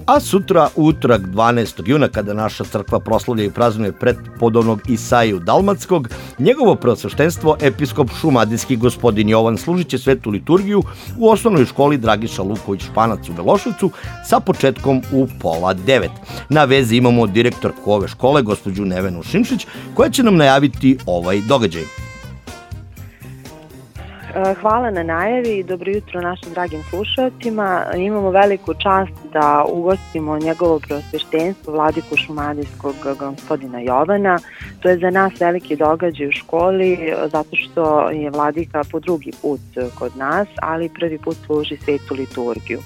A sutra, utorak 12. juna, kada naša crkva proslavlja i praznuje prepodobnog Isaiju Dalmatskog, njegovo preosveštenstvo episkop šumadijski gospodin Jovan služit će svetu liturgiju u osnovnoj školi Dragiša Luković Španac u Beloševcu sa početkom u 8:30. Na vezi imamo direktorku ove škole, gospođu Nevenu Šimšić, koja će nam najaviti ovaj događaj. Hvala na najavi i dobro jutro našim dragim slušalcima. Imamo veliku čast da ugostimo njegovo preosveštenstvo vladiku šumadijskog gospodina Jovana. To je za nas veliki događaj u školi zato što je vladika po drugi put kod nas, ali prvi put služi svetu liturgiju.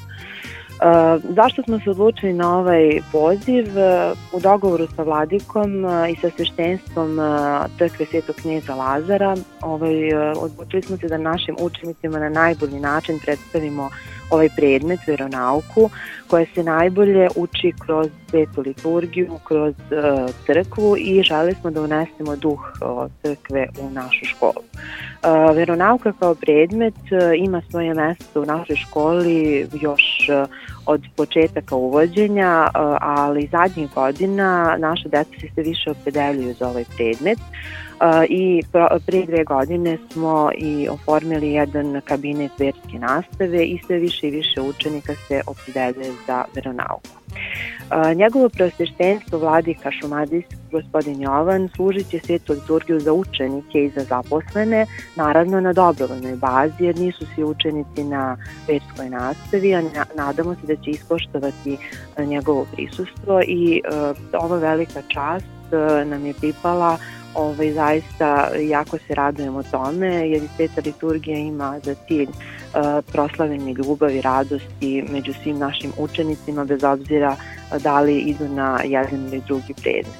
Zašto smo se odlučili na ovaj poziv? U dogovoru sa vladikom i sa sveštenstvom crkve Svetog kneza Lazara odlučili smo se da našim učenicima na najbolji način predstavimo ovaj predmet, veronauku, koja se najbolje uči kroz svetu liturgiju, kroz crkvu i želeli smo da unesemo duh crkve u našu školu. Veronauka kao predmet ima svoje mesto u našoj školi još od početaka uvođenja, ali zadnjih godina naša deca se sve više opredeljuju za ovaj predmet i prije 2 godine smo i oformili jedan kabinet verske nastave i sve više i više učenika se opredeljuje za veronauku. Njegovo preosveštenstvo vladika šumadijski gospodin Jovan služit će svetu liturgiju za učenike i za zaposlene, naravno na dobrovoljnoj bazi, jer nisu svi učenici na verskoj nastavi, a nadamo se da će ispoštovati njegovo prisustvo i ova velika čast nam je pripala. Zaista jako se radujemo tome, jer i sveta liturgija ima za cilj proslavljanje ljubavi i radosti među svim našim učenicima, bez obzira da li idu na jedan ili drugi predmet.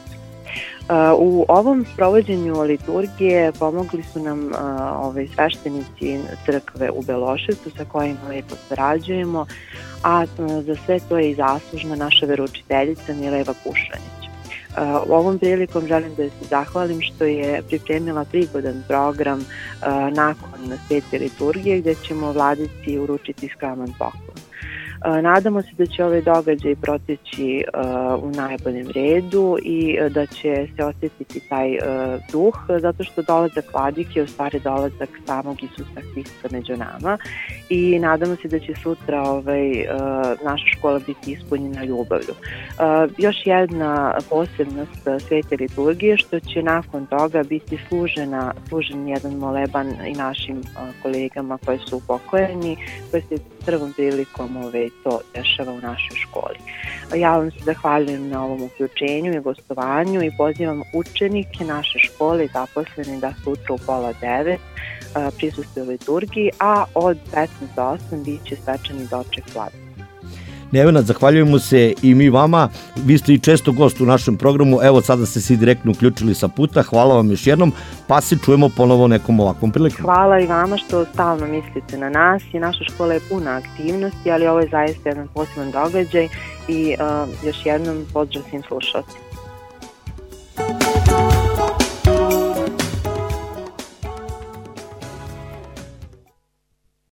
U ovom provođenju liturgije pomogli su nam sveštenici crkve u Beloševcu sa kojima lepo sarađujemo, a za sve to je i zaslužna naša veroučiteljica Mileva Pušanić. Ovom prilikom želim da se zahvalim što je pripremila prigodan program nakon svete liturgije gde ćemo vladici uručiti skraman poklon. Nadamo se da će ovaj događaj proteći u najboljem redu i da će se osjetiti taj duh, zato što dolazak vladike je u stvari dolazak samog Isusa Hrista među nama i nadamo se da će sutra naša škola biti ispunjena ljubavlju. Još jedna posebnost svete liturgije što će nakon toga biti služen jedan moleban i našim kolegama koji su upokojeni, koji se prvom prilikom to dešava u našoj školi. Ja vam se zahvaljujem na ovom uključenju i gostovanju i pozivam učenike naše škole i zaposlene da sutra u 8:30 prisustvuju liturgiji, a od 15 do 8 bit će svečani doček vladike. Nevena, zahvaljujemo se i mi vama. Vi ste i često gost u našem programu. Evo, sada ste se direktno uključili sa puta. Hvala vam još jednom, pa se čujemo ponovo nekom ovakvom prilikom. Hvala i vama što stalno mislite na nas i naša škola je puna aktivnosti, ali ovo je zaista jedan poseban događaj i još jednom pozdrav svim slušalcima.